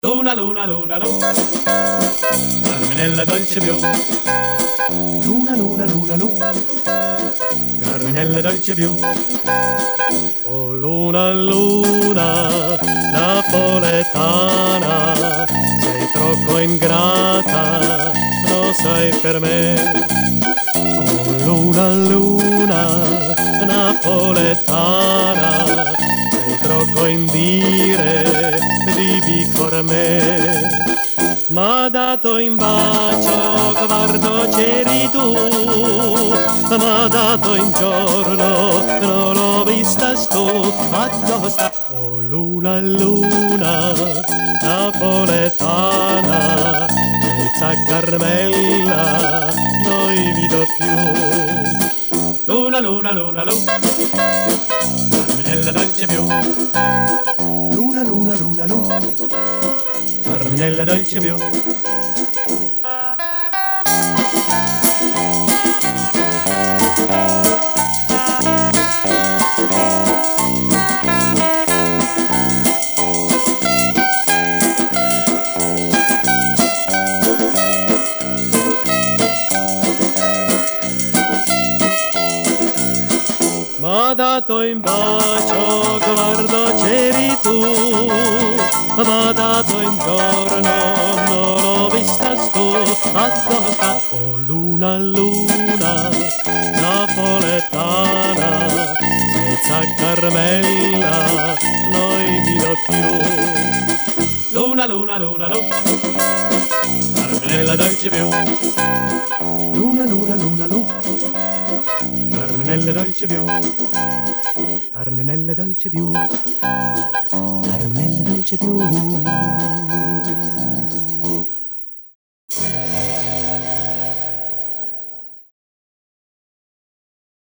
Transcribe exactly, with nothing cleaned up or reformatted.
Luna, luna, luna, luna, Carminella dolce bionda. Luna, luna, luna, luna, Carminella dolce bionda. Oh luna, luna, napoletana, sei troppo ingrata, lo sai per me. Oh luna, luna, napoletana, sei troppo in dire, vivi con me. M'ha dato in bacio, guardo c'eri tu, m'ha dato in giorno, non l'ho vista stu, addosta. Oh luna, luna, napoletana, senza Carmella, non vi do più. Luna, luna, luna, luna, Carminella dolce bionda. luna, luna, luna, luna, Carminella dolce bionda. M'ha dato in bacio, guardo c'eri tu, m'ha dato in giorno, non l'ho vista stu, addosta. Oh luna, luna, napoletana, senza Carmella, non vi do più. Luna, luna, luna, luna, Carminella dolce bionda. luna, luna, luna, luna, Carminella dolce bionda. Carminella dolce bionda, Carminella dolce bionda.